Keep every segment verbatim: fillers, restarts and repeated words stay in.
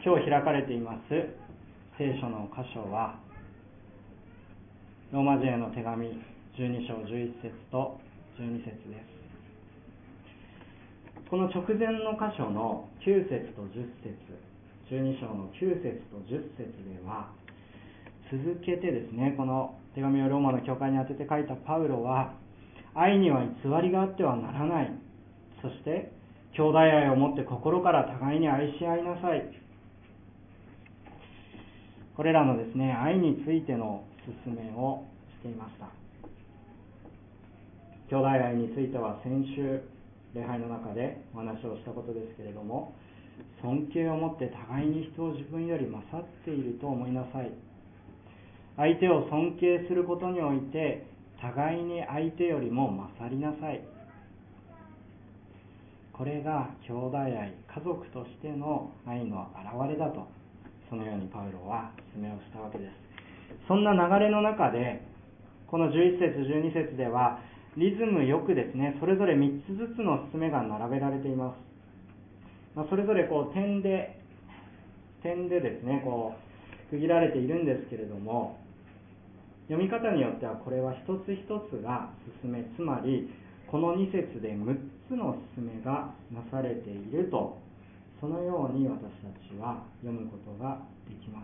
今日開かれています聖書の箇所はローマ人への手紙じゅうに章じゅういち節とじゅうに節です。この直前の箇所のきゅう節とじゅっ節、じゅうに章のきゅう節とじゅっ節では続けてですね、この手紙をローマの教会に宛てて書いたパウロは、愛には偽りがあってはならない、そして兄弟愛をもって心から互いに愛し合いなさい、これらのですね、愛についての勧めをしていました。兄弟愛については先週礼拝の中でお話をしたことですけれども、尊敬をもって互いに人を自分より勝っていると思いなさい。相手を尊敬することにおいて互いに相手よりも勝りなさい。これが兄弟愛、家族としての愛の表れだと、そのようにパウロは勧めをしたわけです。そんな流れの中でこのじゅういち節じゅうに節ではリズムよくですね、それぞれみっつずつの勧めが並べられています。まあ、それぞれこう点で点でですねこう区切られているんですけれども、読み方によってはこれは一つ一つが勧め、つまりこのに節でむっつの勧めがなされていると、そのように私たちは読むことができます。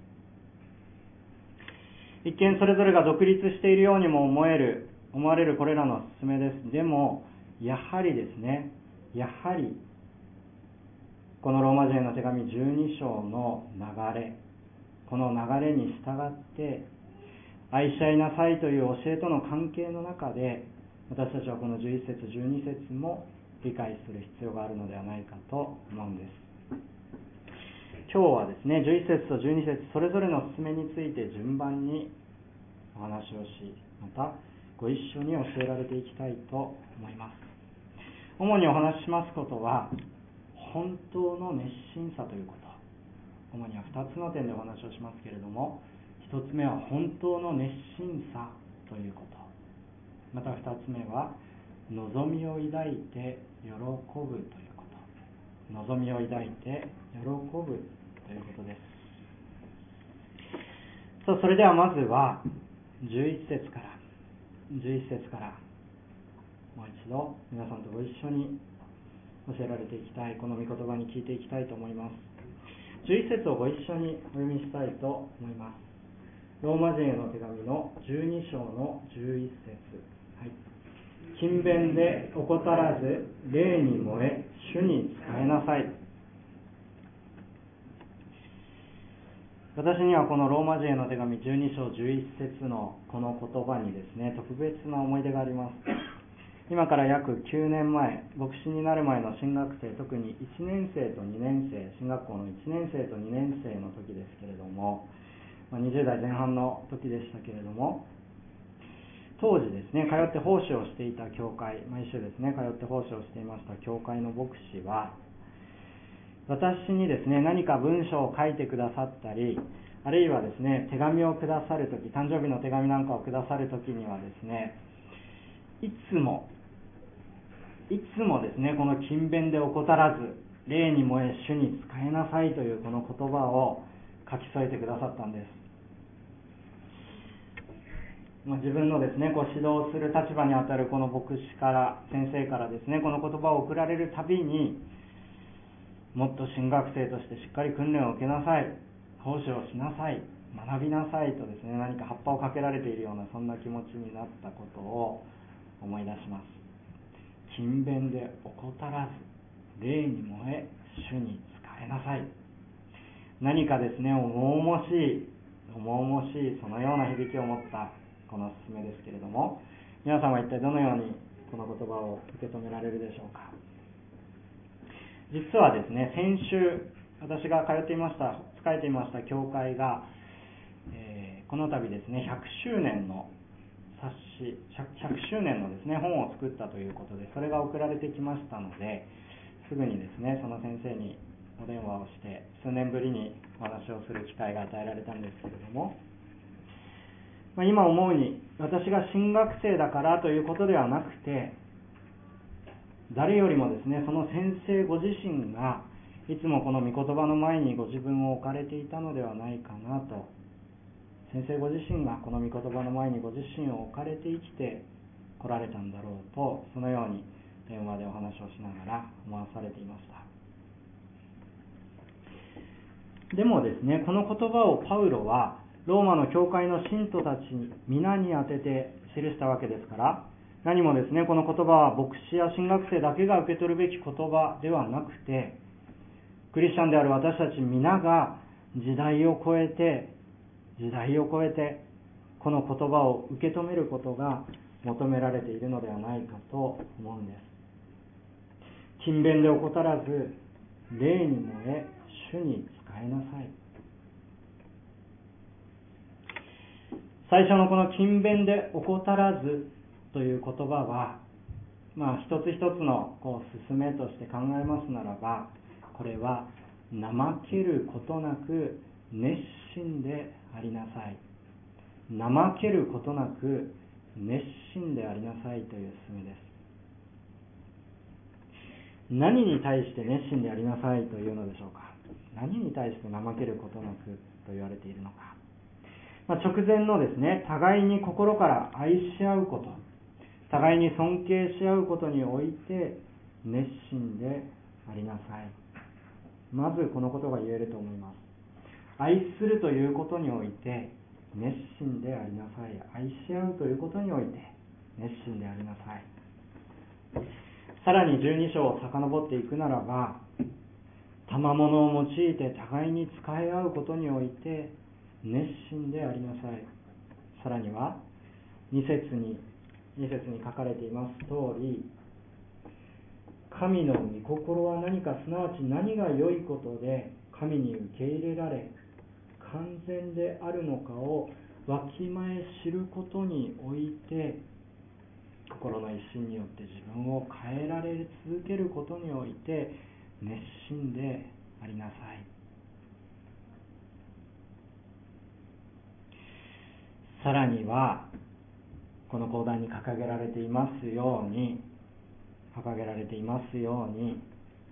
一見それぞれが独立しているようにも思える思われるこれらの勧めです。でもやはりですねやはりこのローマ人への手紙じゅうに章の流れ、この流れに従って愛し合いなさいという教えとの関係の中で、私たちはこのじゅういち節じゅうに節も理解する必要があるのではないかと思うんです。今日はですね、じゅういち節とじゅうに節それぞれの勧めについて順番にお話をし、またご一緒に教えられていきたいと思います。主にお話ししますことは、本当の熱心さということ、主にはふたつの点でお話をしますけれども、ひとつめは本当の熱心さということ、またふたつめは望みを抱いて喜ぶということ、望みを抱いて喜ぶということです。そう、それではまずはじゅういち節からじゅういち節からもう一度皆さんとご一緒に教えられていきたい、この御言葉に聞いていきたいと思います。じゅういち節をご一緒にお読みしたいと思います。ローマ人への手紙のじゅうに章のじゅういち節、はい、勤勉で怠らず霊に燃え主に仕えなさい。私にはこのローマ人への手紙じゅうに章じゅういち節のこの言葉にですね、特別な思い出があります。今から約きゅうねんまえ、牧師になる前の新学生、特にいちねん生とにねん生、進学校のいちねん生とにねん生の時ですけれども、にじゅう代前半の時でしたけれども、当時ですね、通って奉仕をしていた教会、毎週ですね、通って奉仕をしていました教会の牧師は、私にですね、何か文章を書いてくださったり、あるいはですね、手紙をくださるとき、誕生日の手紙なんかをくださるときにはですね、いつも、いつもですね、この勤勉で怠らず、霊に燃え主に仕えなさいというこの言葉を書き添えてくださったんです。まあ、自分のですね、こう指導する立場にあたるこの牧師から、先生からですね、この言葉を送られるたびに、もっと神学生としてしっかり訓練を受けなさい、奉仕をしなさい、学びなさいとですね、何か葉っぱをかけられているようなそんな気持ちになったことを思い出します。勤勉で怠らず霊に燃え主に仕えなさい。何かですね、重々しい重々しいそのような響きを持ったこの勧めですけれども、皆さんは一体どのようにこの言葉を受け止められるでしょうか。実はですね、先週私が通っていました仕えていました教会が、えー、この度ですねひゃくしゅうねんの冊子ひゃくしゅうねんのですね本を作ったということで、それが送られてきましたので、すぐにですねその先生にお電話をして数年ぶりにお話をする機会が与えられたんですけれども、まあ、今思うに私が神学生だからということではなくて、誰よりもですねその先生ご自身がいつもこの御言葉の前にご自分を置かれていたのではないかなと、先生ご自身がこの御言葉の前にご自身を置かれて生きて来られたんだろうと、そのように電話でお話をしながら思わされていました。でもですね、この言葉をパウロはローマの教会の信徒たちに皆に当てて記したわけですから、何もですね、この言葉は牧師や神学生だけが受け取るべき言葉ではなくて、クリスチャンである私たち皆が時代を超えて時代を超えてこの言葉を受け止めることが求められているのではないかと思うんです。勤勉で怠らず、霊に燃え主に仕えなさい。最初のこの勤勉で怠らずという言葉は、まあ一つ一つのこう進めとして考えますならば、これは怠けることなく熱心でありなさい。怠けることなく熱心でありなさいという勧めです。何に対して熱心でありなさいというのでしょうか。何に対して怠けることなくと言われているのか。まあ、直前のですね、互いに心から愛し合うこと、互いに尊敬し合うことにおいて熱心でありなさい。まずこのことが言えると思います。愛するということにおいて熱心でありなさい。愛し合うということにおいて熱心でありなさい。さらにじゅうに章を遡っていくならば、賜物を用いて互いに仕え合うことにおいて熱心でありなさい。さらにはに節にに節に書かれています通り、神の御心は何か、すなわち何が良いことで神に受け入れられ完全であるのかをわきまえ知ることにおいて、心の一心によって自分を変えられ続けることにおいて熱心でありなさい。さらにはこの講談に掲げられていますように掲げられていますように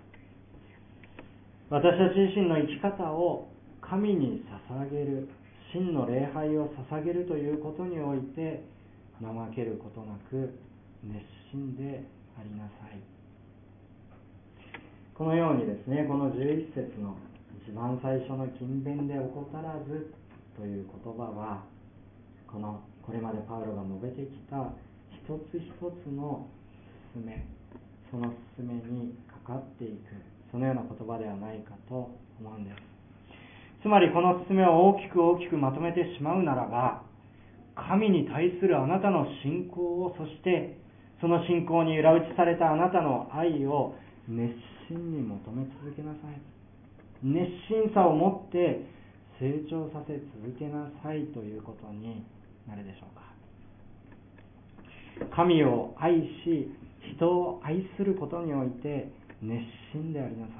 私たち自身の生き方を神に捧げる、真の礼拝を捧げるということにおいて怠けることなく熱心でありなさい。このようにですね、このじゅういち節の一番最初の勤勉で怠らずという言葉は、このこれまでパウロが述べてきた一つ一つの勧め、その勧めにかかっていく、そのような言葉ではないかと思うんです。つまりこの勧めを大きく大きくまとめてしまうならば、神に対するあなたの信仰を、そしてその信仰に裏打ちされたあなたの愛を熱心に求め続けなさい。熱心さを持って成長させ続けなさいということになるでしょうか。神を愛し、人を愛することにおいて熱心でありなさい。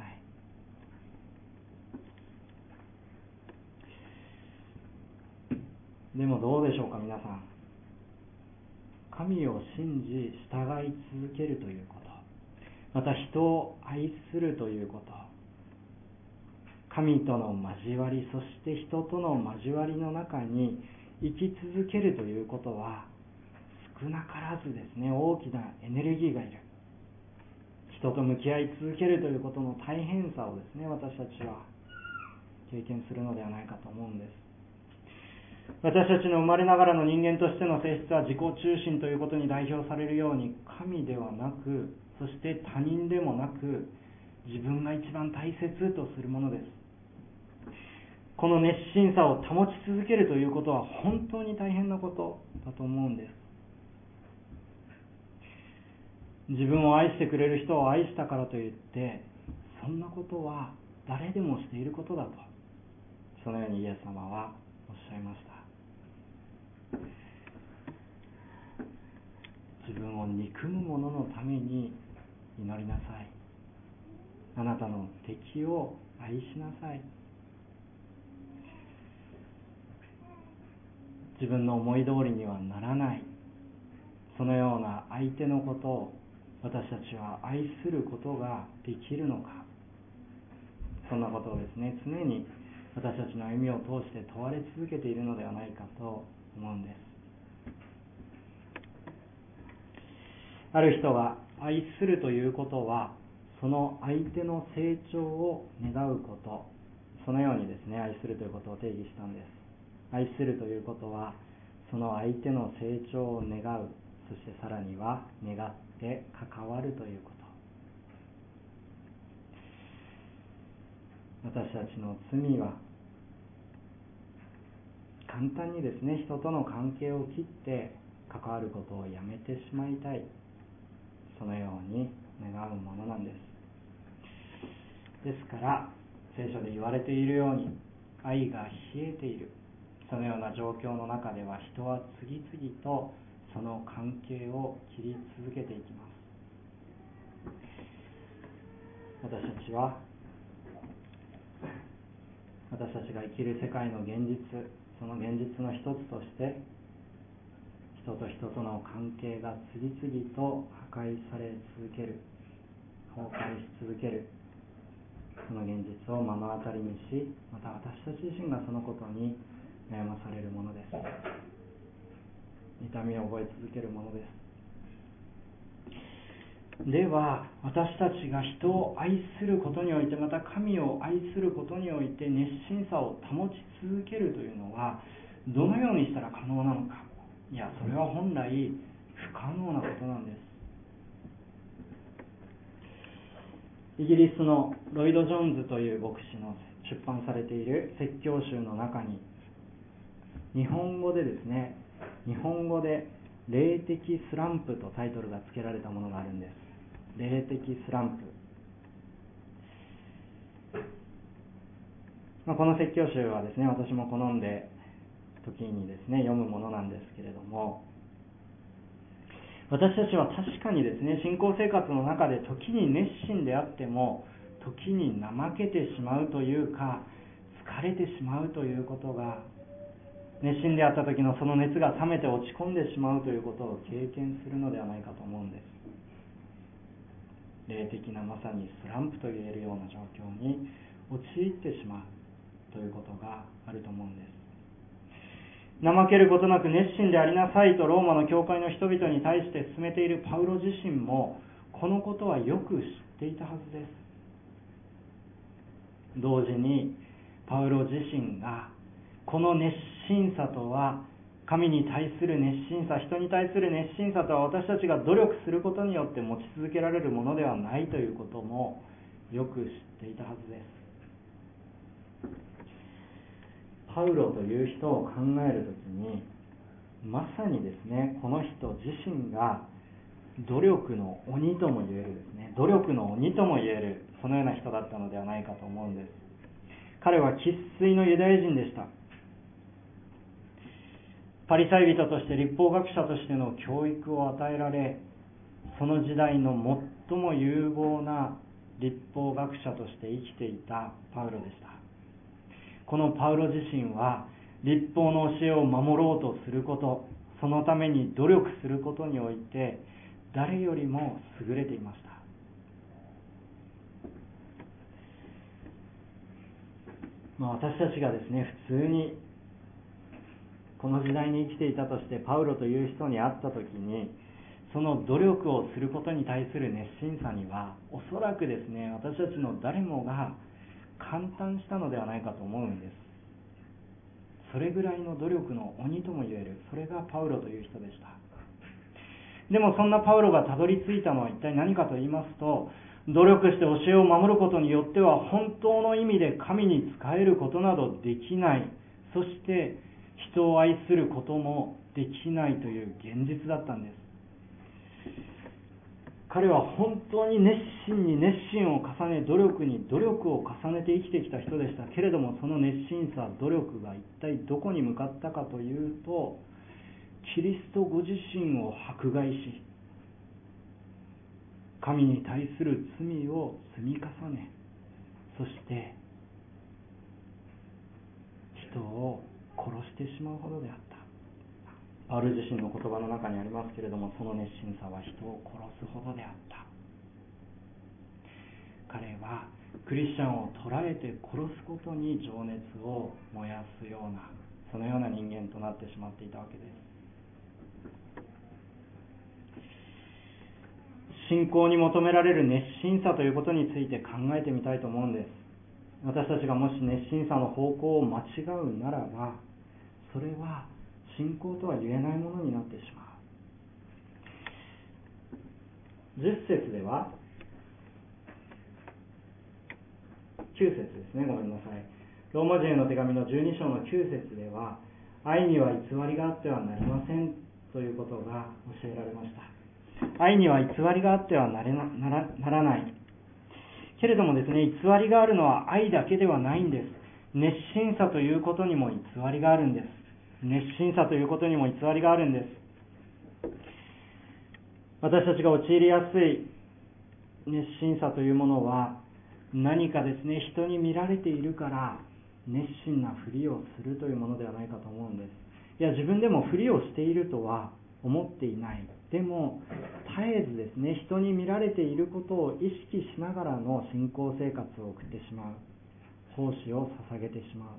でもどうでしょうか、皆さん。神を信じ従い続けるということ、また人を愛するということ、神との交わり、そして人との交わりの中に生き続けるということは、少なからずですね、大きなエネルギーがいる。人と向き合い続けるということの大変さをですね、私たちは経験するのではないかと思うんです。私たちの生まれながらの人間としての性質は自己中心ということに代表されるように、神ではなく、そして他人でもなく、自分が一番大切とするものです。この熱心さを保ち続けるということは本当に大変なことだと思うんです。自分を愛してくれる人を愛したからといって、そんなことは誰でもしていることだと、そのようにイエス様はおっしゃいました。自分を憎む者のために祈りなさい。あなたの敵を愛しなさい。自分の思い通りにはならない、そのような相手のことを私たちは愛することができるのか。 そんなことをですね、常に私たちの歩みを通して問われ続けているのではないかと思うんです。ある人が愛するということは、その相手の成長を願うこと、そのようにですね、愛するということを定義したんです。愛するということは、その相手の成長を願う、そしてさらには願って関わるということ。私たちの罪は、簡単にですね、人との関係を切って関わることをやめてしまいたい、そのように願うものなんです。ですから聖書で言われているように、愛が冷えている、そのような状況の中では、人は次々とその関係を切り続けていきます。私たちは私たちが生きる世界の現実、その現実の一つとして、人と人との関係が次々と破壊され続ける、崩壊し続ける、その現実を目の当たりにし、また私たち自身がそのことに悩まされるものです。痛みを覚え続けるものです。では、私たちが人を愛することにおいて、また神を愛することにおいて熱心さを保ち続けるというのは、どのようにしたら可能なのか。いや、それは本来不可能なことなんです。イギリスのロイド・ジョーンズという牧師の出版されている説教集の中に、日本語でですね、日本語で霊的スランプとタイトルが付けられたものがあるんです。霊的スランプ。まあ、この説教集はですね、私も好んで時にですね、読むものなんですけれども、私たちは確かにですね、信仰生活の中で時に熱心であっても、時に怠けてしまうというか、疲れてしまうということが、熱心であった時のその熱が冷めて落ち込んでしまうということを経験するのではないかと思うんです。霊的なまさにスランプといえるような状況に陥ってしまうということがあると思うんです。怠けることなく熱心でありなさいとローマの教会の人々に対して進めているパウロ自身もこのことはよく知っていたはずです。同時にパウロ自身がこの熱心さとは、神に対する熱心さ、人に対する熱心さとは、私たちが努力することによって持ち続けられるものではないということもよく知っていたはずです。パウロという人を考えるときに、まさにですね、この人自身が努力の鬼とも言えるですね、努力の鬼とも言える、そのような人だったのではないかと思うんです。彼は生粋のユダヤ人でした。パリサイ人として立法学者としての教育を与えられ、その時代の最も有望な立法学者として生きていたパウロでした。このパウロ自身は立法の教えを守ろうとすること、そのために努力することにおいて誰よりも優れていました。まあ、私たちがですね、普通にこの時代に生きていたとしてパウロという人に会ったときに、その努力をすることに対する熱心さにはおそらくですね、私たちの誰もが感嘆したのではないかと思うんです。それぐらいの努力の鬼とも言える、それがパウロという人でした。でもそんなパウロがたどり着いたのは一体何かと言いますと、努力して教えを守ることによっては本当の意味で神に仕えることなどできない、そして人を愛することもできないという現実だったんです。彼は本当に熱心に熱心を重ね、努力に努力を重ねて生きてきた人でしたけれども、その熱心さ、努力が一体どこに向かったかというと、キリストご自身を迫害し、神に対する罪を積み重ね、そして人を殺してしまうほどであった。パウル自身の言葉の中にありますけれども、その熱心さは人を殺すほどであった。彼はクリスチャンを捕らえて殺すことに情熱を燃やすような、そのような人間となってしまっていたわけです。信仰に求められる熱心さということについて考えてみたいと思うんです。私たちがもし熱心さの方向を間違うならば、それは信仰とは言えないものになってしまう。じゅっ節では、きゅう節ですね、ごめんなさい。ローマ人への手紙のじゅうに章のきゅう節では、愛には偽りがあってはなりませんということが教えられました。愛には偽りがあってはなれな、なら、ならない。けれどもですね、偽りがあるのは愛だけではないんです。熱心さということにも偽りがあるんです。熱心さということにも偽りがあるんです。私たちが陥りやすい熱心さというものは、何かですね、人に見られているから熱心なふりをするというものではないかと思うんです。いや、自分でもふりをしているとは思っていない。でも絶えずですね、人に見られていることを意識しながらの信仰生活を送ってしまう。奉仕を捧げてしまう。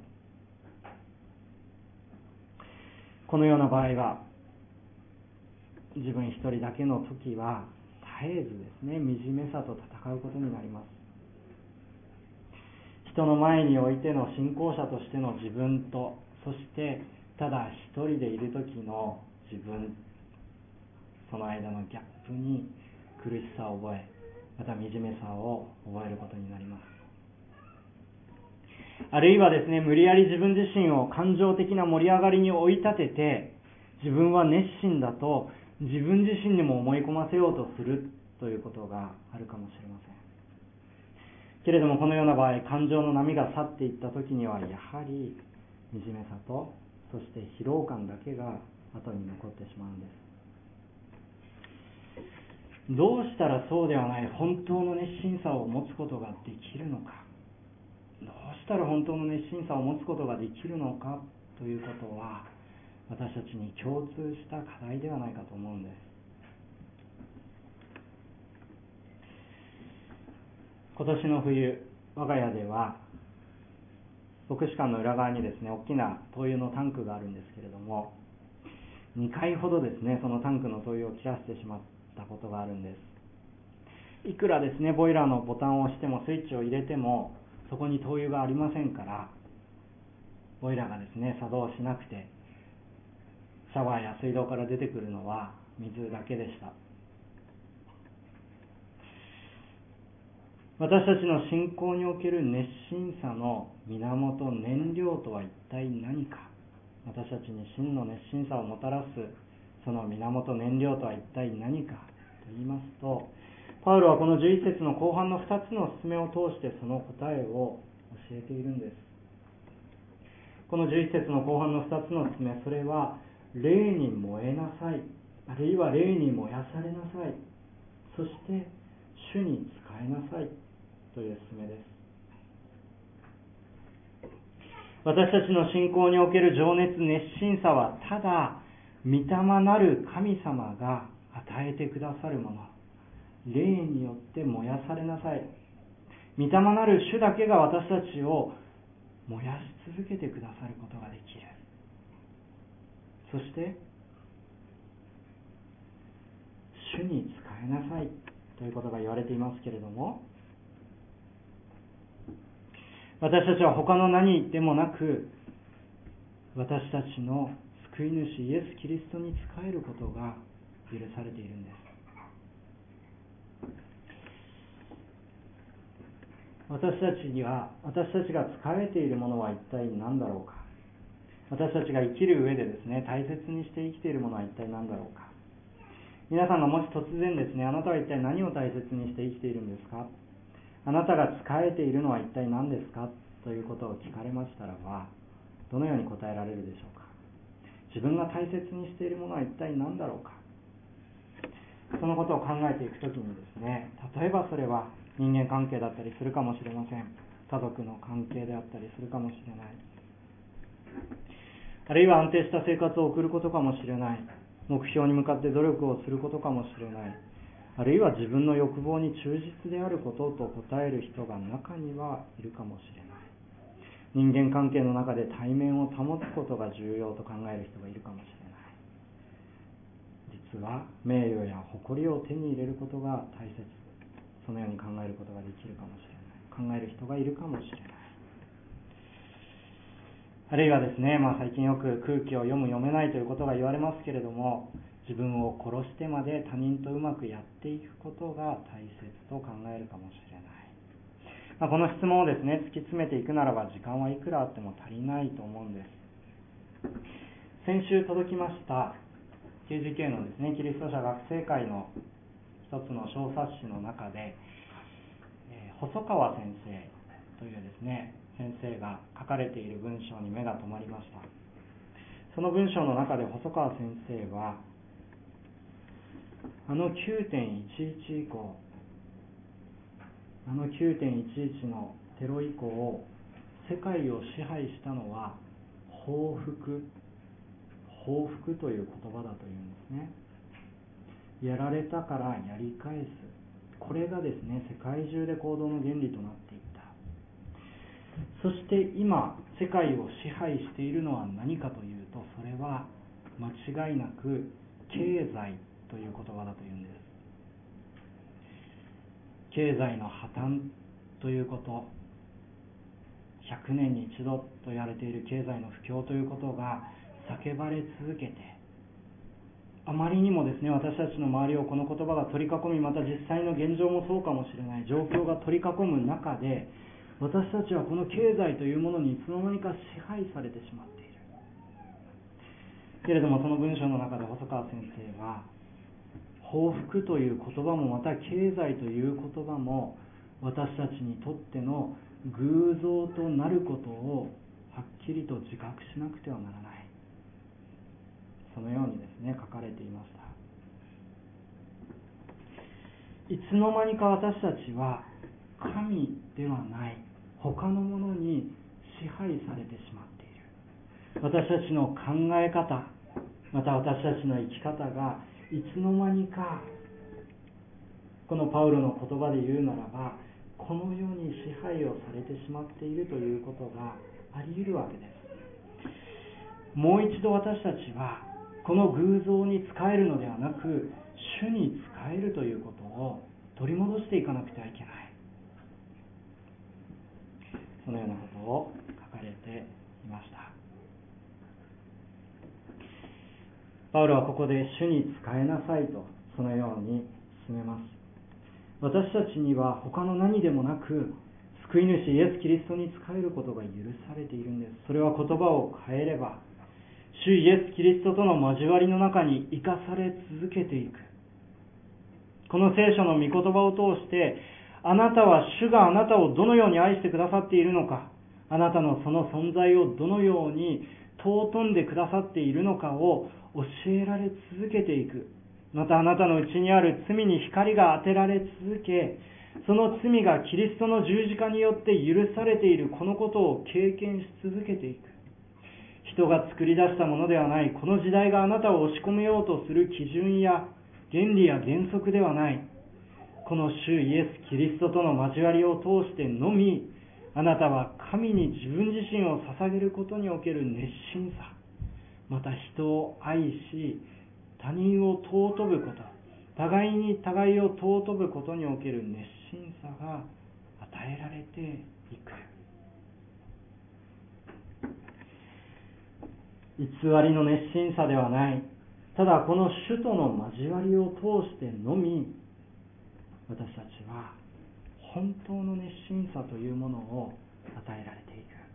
このような場合は、自分一人だけの時は絶えずですね、惨めさと戦うことになります。人の前においての信仰者としての自分と、そしてただ一人でいる時の自分、その間のギャップに苦しさを覚え、また惨めさを覚えることになります。あるいはですね、無理やり自分自身を感情的な盛り上がりに追い立てて、自分は熱心だと自分自身にも思い込ませようとするということがあるかもしれません。けれども、このような場合、感情の波が去っていった時には、やはり惨めさと、そして疲労感だけが後に残ってしまうんです。どうしたらそうではない本当の熱心さを持つことができるのか、どうしたら本当の熱心さを持つことができるのかということは、私たちに共通した課題ではないかと思うんです。今年の冬、我が家では牧師館の裏側にですね、大きな灯油のタンクがあるんですけれども、にかいほどですね、そのタンクの灯油を切らしてしまったことがあるんです。いくらですね、ボイラーのボタンを押してもスイッチを入れてもそこに灯油がありませんから、ボイラーがですね、作動しなくて、シャワーや水道から出てくるのは水だけでした。私たちの信仰における熱心さの源、燃料とは一体何か。私たちに真の熱心さをもたらすその源、燃料とは一体何かと言いますと、パウロはこのじゅういち節の後半のふたつの勧めを通してその答えを教えているんです。このじゅういち節の後半のふたつの勧め、それは霊に燃えなさい、あるいは霊に燃やされなさい、そして主に仕えなさいという勧めです。私たちの信仰における情熱、熱心さはただ御霊なる神様が与えてくださるもの。霊によって燃やされなさい。御霊なる主だけが私たちを燃やし続けてくださることができる。そして主に仕えなさいということが言われていますけれども、私たちは他の何でもなく、私たちの救い主イエス・キリストに仕えることが許されているんです。私たちには、私たちが仕えているものは一体何だろうか。私たちが生きる上でですね、大切にして生きているものは一体何だろうか。皆さんがもし突然ですね、あなたは一体何を大切にして生きているんですか、あなたが仕えているのは一体何ですかということを聞かれましたらば、どのように答えられるでしょうか。自分が大切にしているものは一体何だろうか。そのことを考えていくときにですね、例えばそれは人間関係だったりするかもしれません。家族の関係であったりするかもしれない。あるいは安定した生活を送ることかもしれない。目標に向かって努力をすることかもしれない。 あるいは自分の欲望に忠実であることと答える人が中にはいるかもしれない。人間関係の中で対面を保つことが重要と考える人がいるかもしれない。実は名誉や誇りを手に入れることが大切、そのように考えることができるかもしれない。考える人がいるかもしれない。あるいはですね、まあ、最近よく空気を読む読めないということが言われますけれども、自分を殺してまで他人とうまくやっていくことが大切と考えるかもしれない。まあ、この質問をですね、突き詰めていくならば時間はいくらあっても足りないと思うんです。先週届きました ケージーケー のですね、キリスト者学生会の一つの小冊子の中で、えー、細川先生というですね、先生が書かれている文章に目が留まりました。その文章の中で細川先生は、あの きゅうてんいちいち 以降、あの きゅうてんいちいち のテロ以降、世界を支配したのは報復、報復という言葉だというんですね。やられたからやり返す、これがですね、世界中で行動の原理となっていった。そして今世界を支配しているのは何かというと、それは間違いなく経済という言葉だというんです。経済の破綻ということ、ひゃくねんに一度と言われている経済の不況ということが叫ばれ続けて、あまりにもですね、私たちの周りをこの言葉が取り囲み、また実際の現状もそうかもしれない状況が取り囲む中で、私たちはこの経済というものにいつの間にか支配されてしまっている。けれどもその文章の中で細川先生は、報復という言葉もまた経済という言葉も私たちにとっての偶像となることをはっきりと自覚しなくてはならない、そのようにですね書かれていました。いつの間にか私たちは神ではない他のものに支配されてしまっている。私たちの考え方、また私たちの生き方がいつの間にか、このパウロの言葉で言うならば、この世に支配をされてしまっているということがあり得るわけです。もう一度私たちはこの偶像に仕えるのではなく、主に仕えるということを取り戻していかなくてはいけない、そのようなことを書かれていました。パウロはここで主に仕えなさいとそのように進めます。私たちには他の何でもなく、救い主イエス・キリストに仕えることが許されているんです。それは言葉を変えれば、主イエス・キリストとの交わりの中に生かされ続けていく。この聖書の御言葉を通して、あなたは主があなたをどのように愛してくださっているのか、あなたのその存在をどのように尊んでくださっているのかを教えられ続けていく。またあなたのうちにある罪に光が当てられ続け、その罪がキリストの十字架によって許されているこのことを経験し続けていく。人が作り出したものではない、この時代があなたを押し込めようとする基準や原理や原則ではない、この主イエス・キリストとの交わりを通してのみ、あなたは神に自分自身を捧げることにおける熱心さ、また人を愛し他人を尊ぶこと、互いに互いを尊ぶことにおける熱心さが与えられていく。偽りの熱心さではない、ただこの主との交わりを通してのみ、私たちは本当の熱心さというものを与えられていく。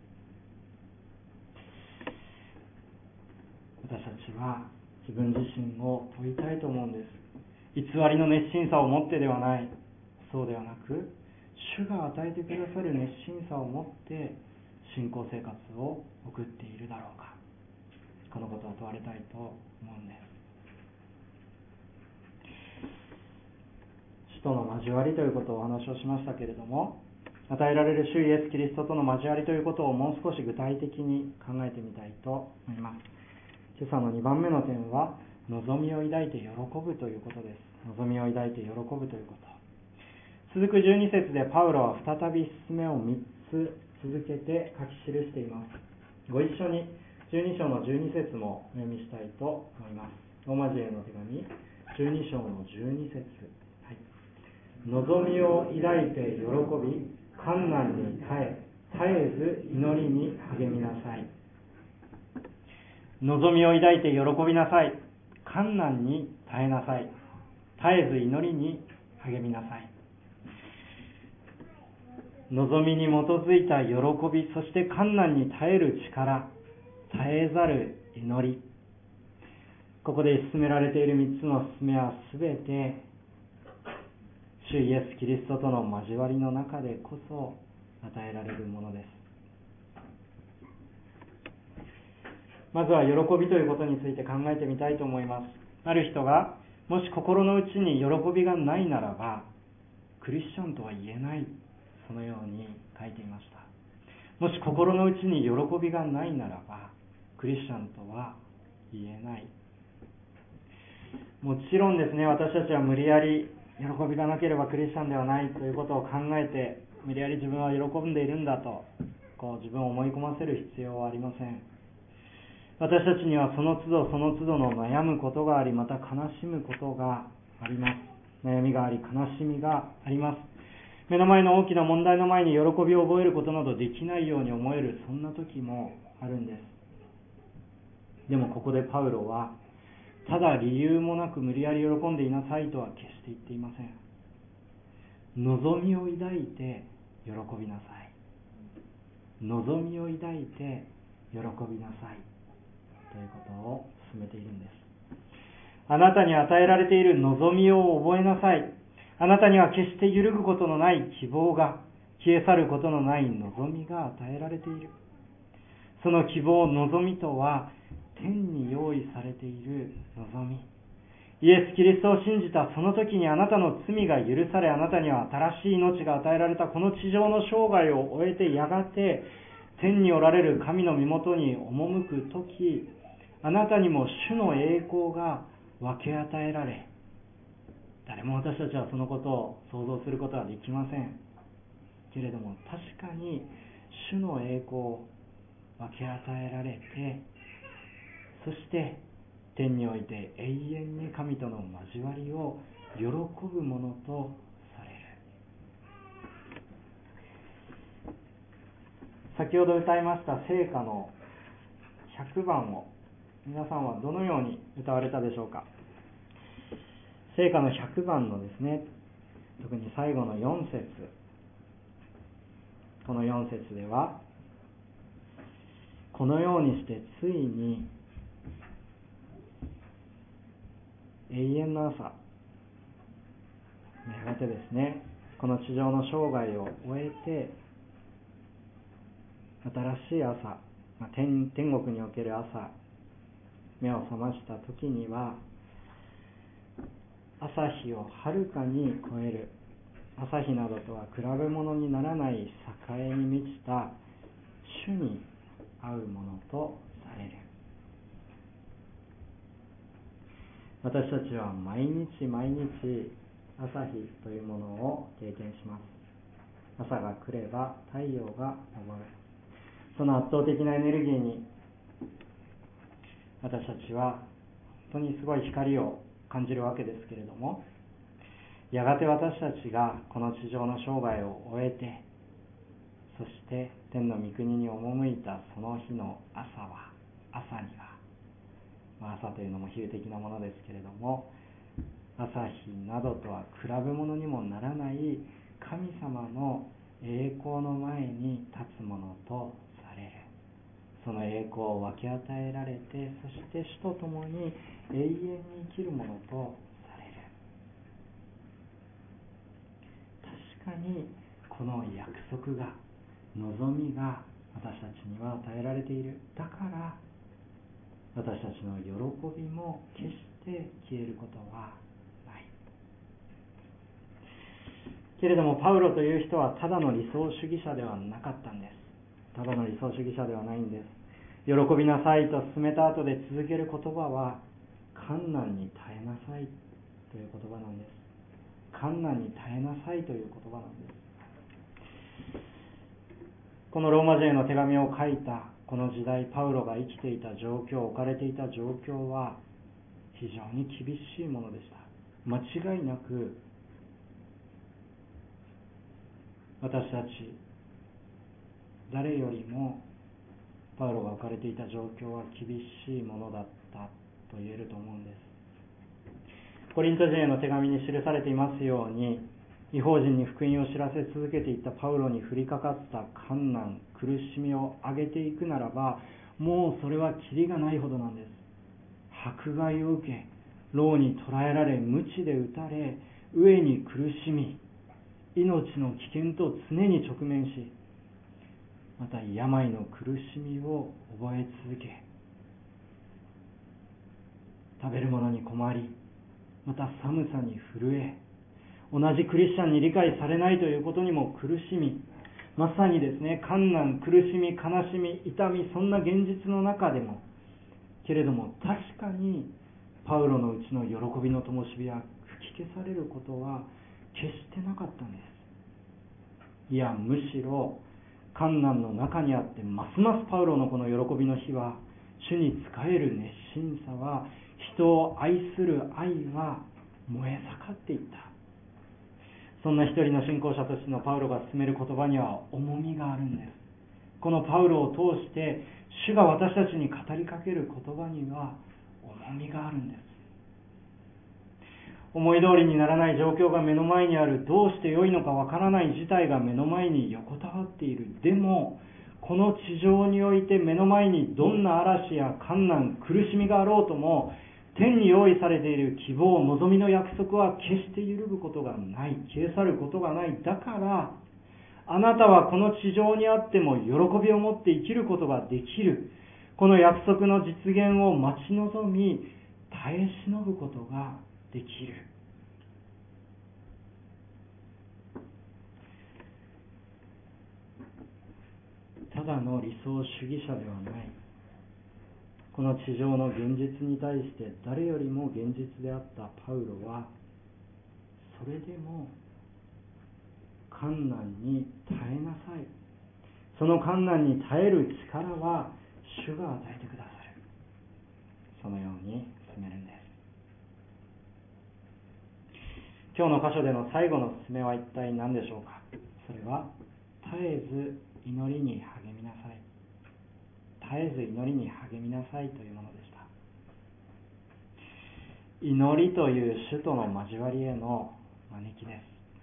私たちは自分自身を問いたいと思うんです。偽りの熱心さを持ってではない、そうではなく、主が与えてくださる熱心さを持って信仰生活を送っているだろうか、このことを問われたいと思うんです。主との交わりということをお話をしましたけれども、与えられる主イエス・キリストとの交わりということをもう少し具体的に考えてみたいと思います。今朝のにばんめの点は、望みを抱いて喜ぶということです。 望みを抱いて喜ぶということ。続くじゅうに節でパウロは再び勧めをみっつ続けて書き記しています。ご一緒にじゅうに章のじゅうに節もお読みしたいと思います。ローマ人への手紙じゅうに章のじゅうに節、はい、望みを抱いて喜び困難に耐え絶えず祈りに励みなさい。望みを抱いて喜びなさい。困難に耐えなさい。絶えず祈りに励みなさい。望みに基づいた喜び、そして困難に耐える力、絶えざる祈り。ここで進められているみっつの勧めはすべて主イエス・キリストとの交わりの中でこそ与えられるものです。まずは喜びということについて考えてみたいと思います。ある人がもし心の内に喜びがないならばクリスチャンとは言えない、そのように書いていました。もし心の内に喜びがないならばクリスチャンとは言えない。もちろんですね、私たちは無理やり喜びがなければクリスチャンではないということを考えて、無理やり自分は喜んでいるんだとこう自分を思い込ませる必要はありません。私たちにはその都度その都度の悩むことがあり、また悲しむことがあります。悩みがあり悲しみがあります。目の前の大きな問題の前に喜びを覚えることなどできないように思える、そんな時もあるんです。でもここでパウロはただ理由もなく無理やり喜んでいなさいとは決して言っていません。望みを抱いて喜びなさい。望みを抱いて喜びなさいということを進めているんです。あなたに与えられている望みを覚えなさい。あなたには決して揺るぐことのない希望が、消え去ることのない望みが与えられている。その希望、望みとは天に用意されている望み。イエス・キリストを信じたその時にあなたの罪が許され、あなたには新しい命が与えられた。この地上の生涯を終えてやがて天におられる神の身元に赴く時、あなたにも主の栄光が分け与えられ、誰も私たちはそのことを想像することはできませんけれども、確かに主の栄光を分け与えられて、そして天において永遠に神との交わりを喜ぶものとされる。先ほど歌いました聖歌のひゃくばんを皆さんはどのように歌われたでしょうか。聖歌のひゃくばんのですね、特に最後のよん節、このよん節では、このようにしてついに永遠の朝、やがてですね、この地上の生涯を終えて新しい朝、まあ、天, 天国における朝、目を覚ました時には朝日をはるかに超える、朝日などとは比べ物にならない栄に満ちた主に会うものとされる。私たちは毎日毎日朝日というものを経験します。朝が来れば太陽が昇る。その圧倒的なエネルギーに私たちは本当にすごい光を感じるわけですけれども、やがて私たちがこの地上の生涯を終えて、そして天の御国に赴いたその日の朝は、朝には、まあ、朝というのも比喩的なものですけれども、朝日などとは比べ物にもならない神様の栄光の前に立つものとされる。その栄光を分け与えられて、そして主と共に永遠に生きるものとされる。確かにこの約束が、望みが私たちには与えられている。だから私たちの喜びも決して消えることはない。けれどもパウロという人はただの理想主義者ではなかったんです。ただの理想主義者ではないんです。喜びなさいと進めた後で続ける言葉は、困難に耐えなさいという言葉なんです。困難に耐えなさいという言葉なんです。このローマ人への手紙を書いたこの時代、パウロが生きていた状況、置かれていた状況は非常に厳しいものでした。間違いなく私たち誰よりもパウロが置かれていた状況は厳しいものだったと言えると思うんです。コリント人への手紙に記されていますように、異邦人に福音を知らせ続けていったパウロに降りかかった困難、苦しみを挙げていくならば、もうそれはキリがないほどなんです。迫害を受け、牢に捕らえられ、鞭で打たれ、飢えに苦しみ、命の危険と常に直面し、また病の苦しみを覚え続け、食べるものに困り、また寒さに震え、同じクリスチャンに理解されないということにも苦しみ、まさにですね、困難、苦しみ、悲しみ、痛み、そんな現実の中でも、けれども確かにパウロのうちの喜びの灯火は吹き消されることは決してなかったんです。いや、むしろ困難の中にあって、ますますパウロのこの喜びの火は、主に仕える熱心さは、人を愛する愛は燃え盛っていった。そんな一人の信仰者としてのパウロが進める言葉には重みがあるんです。このパウロを通して主が私たちに語りかける言葉には重みがあるんです。思い通りにならない状況が目の前にある、どうして良いのかわからない事態が目の前に横たわっている。でもこの地上において目の前にどんな嵐や困難、苦しみがあろうとも、天に用意されている希望、望みの約束は決して揺るぐことがない、消え去ることがない。だからあなたはこの地上にあっても喜びを持って生きることができる。この約束の実現を待ち望み、耐え忍ぶことができる。ただの理想主義者ではない。この地上の現実に対して誰よりも現実であったパウロは、それでも困難に耐えなさい。その困難に耐える力は主が与えてくださる。そのように進めるんです。今日の箇所での最後の勧めは一体何でしょうか。それは、絶えず祈りに励みなさい。絶えず祈りに励みなさいというものでした。祈りという主との交わりへの招きです。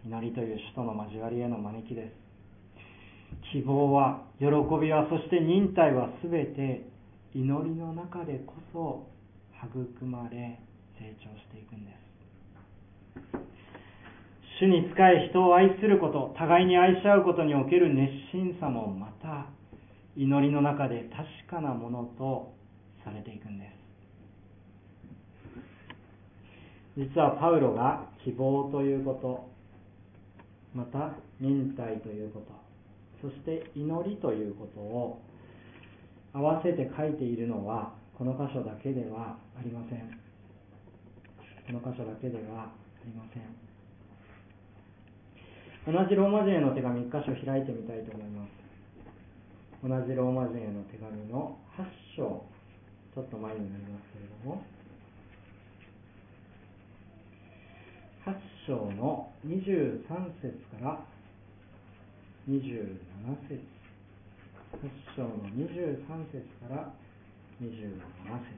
祈りという主との交わりへの招きです。希望は、喜びは、そして忍耐はすべて祈りの中でこそ育まれ成長していくんです。主に仕え、人を愛すること、互いに愛し合うことにおける熱心さもまた祈りの中で確かなものとされていくんです。実はパウロが希望ということ、また忍耐ということ、そして祈りということを合わせて書いているのはこの箇所だけではありません。この箇所だけではありません。同じローマ人への手紙一箇所開いてみたいと思います。同じローマ人への手紙のはち章、ちょっと前になりますけれども、はち章のにじゅうさん節からにじゅうなな節、はち章のにじゅうさん節からにじゅうなな節、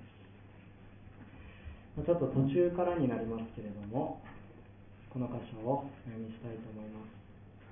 ちょっと途中からになりますけれども、この箇所をお読みしたいと思います。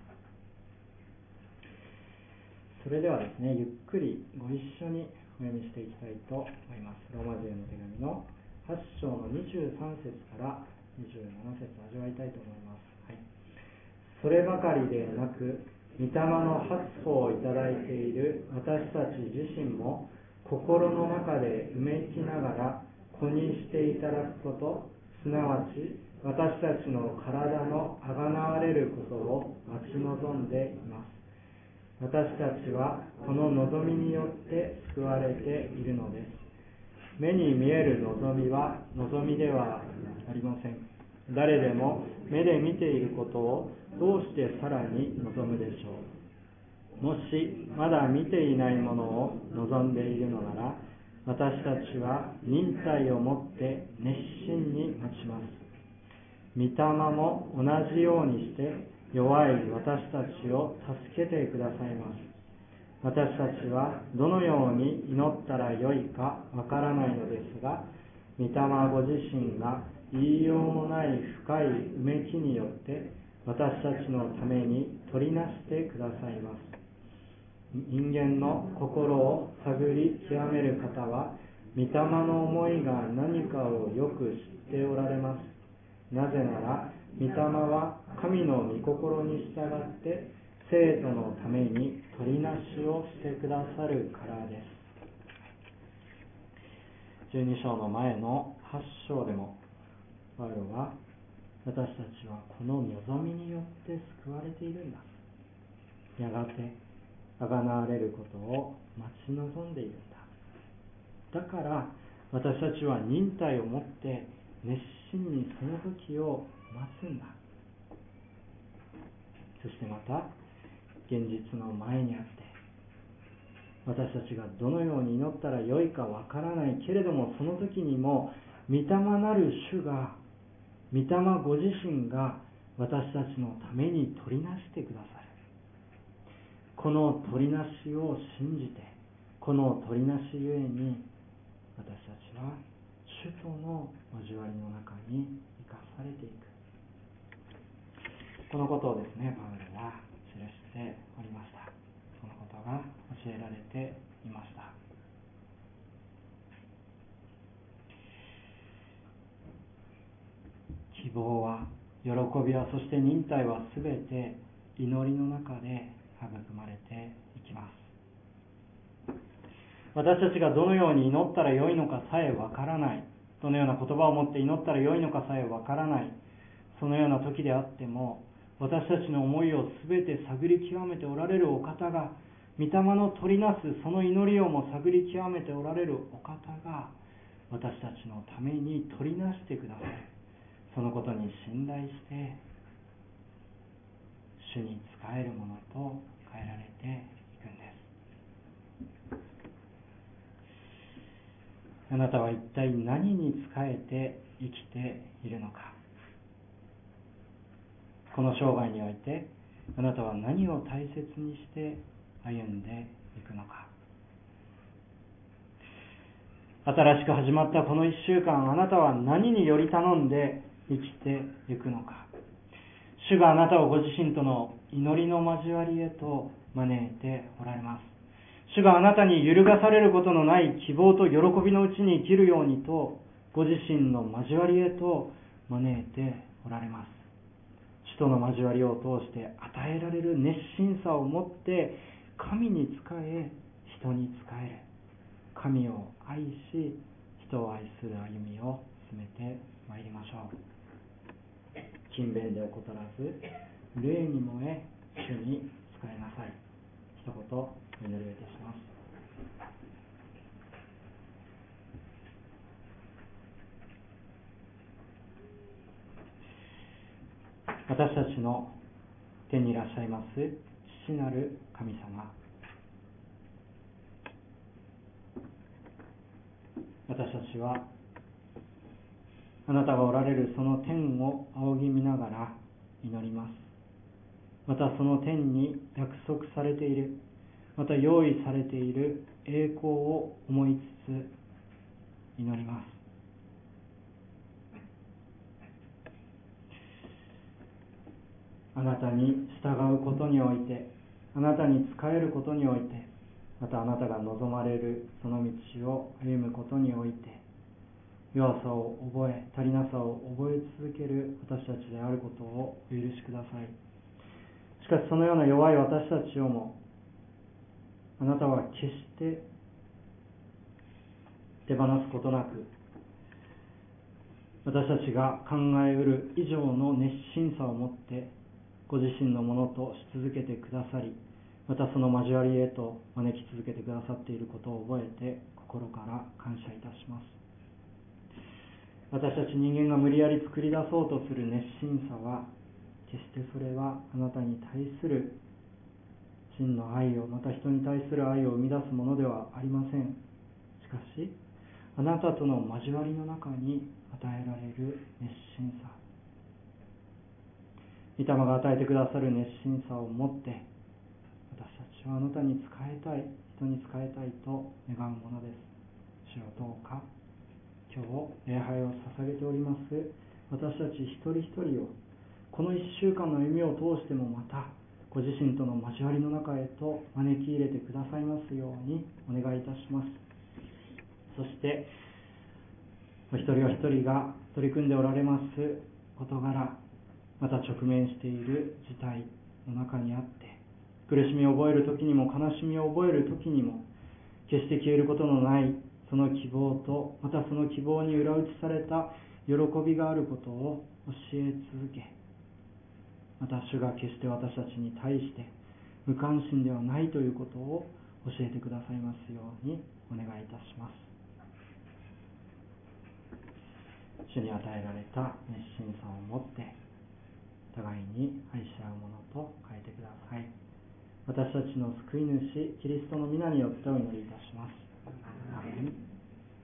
それではですね、ゆっくりご一緒にお読みしていきたいと思います。ローマ人への手紙のはち章のにじゅうさん節からにじゅうなな節を味わいたいと思います。はい、そればかりでなく、御霊の発歩をいただいている私たち自身も心の中でうめきながら子にしていただくこと、すなわち私たちの体のあがなわれることを待ち望んでいます。私たちはこの望みによって救われているのです。目に見える望みは望みではありません。 誰でも目で見ていることをどうしてさらに望むでしょう。もしまだ見ていないものを望んでいるのなら、私たちは忍耐をもって熱心に待ちます。御霊も同じようにして弱い私たちを助けてくださいます。私たちはどのように祈ったらよいかわからないのですが、御霊ご自身が言いようもない深いうめきによって私たちのために取りなしてくださいます。人間の心を探り極める方は、御霊の思いが何かをよく知っておられます。なぜなら、御霊は神の御心に従って生徒のために取りなしをしてくださるからです。じゅうに章の前のはち章でも、パウロは、私たちはこの望みによって救われているんだ。やがてあがなわれることを待ち望んでいるんだ。だから私たちは忍耐をもって熱心にその時を待つんだ。そしてまた現実の前にあって、私たちがどのように祈ったらよいかわからないけれども、その時にも御霊なる主が、御霊ご自身が私たちのために取りなしてくださる。この取りなしを信じて、この取りなしゆえに私たちは主との交わりの中に生かされていく。このことをですね、パウロは記しておりました。このことが教えられていました。希望は、喜びは、そして忍耐はすべて祈りの中で育まれていきます。私たちがどのように祈ったらよいのかさえわからない、どのような言葉を持って祈ったらよいのかさえわからない、そのような時であっても、私たちの思いをすべて探り極めておられるお方が、御霊の取りなすその祈りをも探り極めておられるお方が、私たちのために取りなしてくださる。そのことに信頼して主に仕えるものと変えられていくんです。あなたは一体何に仕えて生きているのか。この生涯においてあなたは何を大切にして歩んでいくのか。新しく始まったこの一週間、あなたは何により頼んで生きていくのか。主があなたをご自身との祈りの交わりへと招いておられます。主があなたに揺るがされることのない希望と喜びのうちに生きるようにと、ご自身の交わりへと招いておられます。主との交わりを通して与えられる熱心さを持って神に仕え、人に仕える。神を愛し、人を愛する歩みを進めてまいりましょう。勤勉で怠らず、霊に燃え、主に仕えなさい。一言お祈りをいたします。私たちの天にいらっしゃいます父なる神様、私たちはあなたがおられるその天を仰ぎ見ながら祈ります。またその天に約束されている、また用意されている栄光を思いつつ祈ります。あなたに従うことにおいて、あなたに仕えることにおいて、またあなたが望まれるその道を歩むことにおいて、弱さを覚え、足りなさを覚え続ける私たちであることをお許しください。しかしそのような弱い私たちをも、あなたは決して手放すことなく、私たちが考えうる以上の熱心さを持ってご自身のものとし続けてくださり、またその交わりへと招き続けてくださっていることを覚えて心から感謝いたします。 私たち人間が無理やり作り出そうとする熱心さは、決してそれはあなたに対する真の愛を、また人に対する愛を生み出すものではありません。しかし、あなたとの交わりの中に与えられる熱心さ、御霊が与えてくださる熱心さを持って、私たちはあなたに仕えたい、人に仕えたいと願うものです。主よ、どうか今日礼拝を捧げております私たち一人一人を、この一週間の歩みを通してもまたご自身との交わりの中へと招き入れてくださいますようにお願いいたします。そしてお一人お一人が取り組んでおられます事柄、また直面している事態の中にあって、苦しみを覚える時にも悲しみを覚える時にも、決して消えることのないその希望と、またその希望に裏打ちされた喜びがあることを教え続け、また主が決して私たちに対して無関心ではないということを教えてくださいますようにお願いいたします。主に与えられた熱心さを持って互いに愛し合うものと変えてください。私たちの救い主キリストの皆によってお祈りいたします。アーメン。